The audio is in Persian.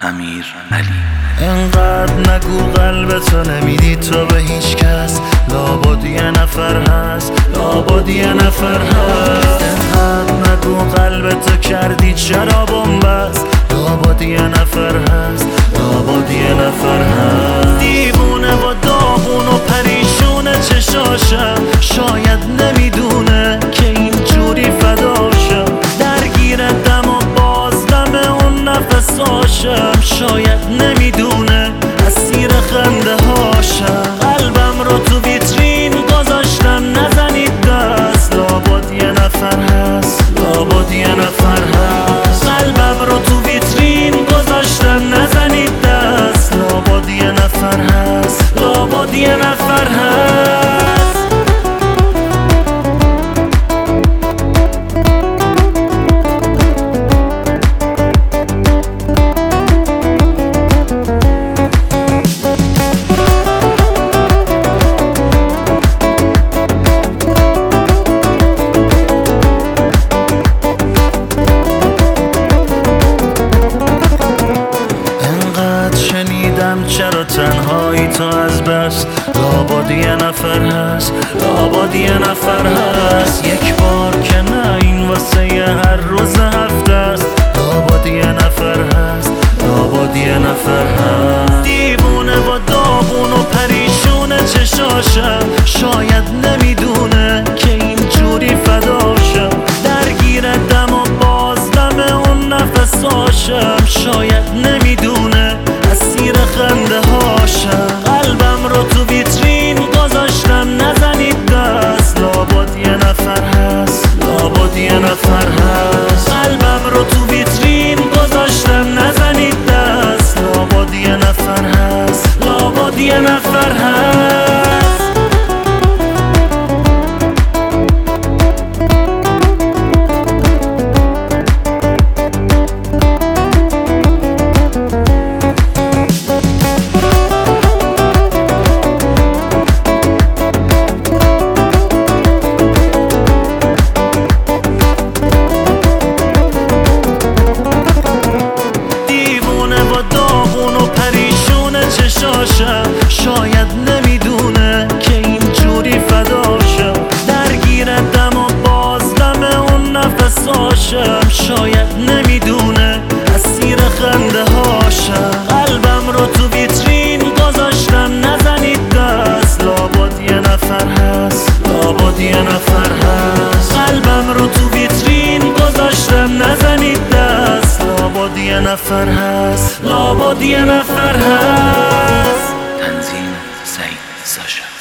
امیرعلی. انقدر نگو قلبتو نمیدی تو به هیچ کس، لابد یه نفر هست، لابد یه نفر هست. انقدر نگو قلبتو کردی چرا بنبست، لابد یه نفر هست، لابد یه نفر هست. دیوونه و داغون و پریشونه چشاشم، شاید نمیدونه که اینجوری فداشم. درگیر دم و بازدم اون نفساشم، شاید نمیدونه اسیر خنده هاشم. قلبم رو تو ویترین گذاشتم نزنید دست، لابد یه نفر هست، لابد یه نفر هست. قلبم رو تو ویترین گذاشتم نزنید دست، لابد یه نفر هست، لابد یه نفر هست. چرا تنهایی تو از بس، لابد یه نفر هست، لابد یه نفر هست. یک بار که نه این واسه یه هر روز هفته است، لابد یه نفر هست، لابد یه نفر هست. دیوونه و داغون و پریشونه چشاشم، شاید نمیدونه که اینجوری فداشم. درگیر دم و بازدم اون نفساشم، شاید نمیدونه اسیر خنده هاشم. قلبم رو تو ویترین گذاشتم نزنید دست، لابد یه نفر هست، لابد یه نفر هست. قلبم رو تو ویترین گذاشتم نزنید دست، لابد یه نفر هست، لابد یه نفر هست. شاید نمیدونه که اینجوری فداشم. درگیر دم و بازدم اون نفساشم، شاید نمیدونه اسیر خنده هاشم. قلبم رو تو ویترین گذاشتم نزنید دست، لابد یه نفر هست، لابد یه نفر هست. قلبم رو تو ویترین گذاشتم نزنید دست، لابد یه نفر هست، لابد یه نفر هست. تنظیم سعید ساشا.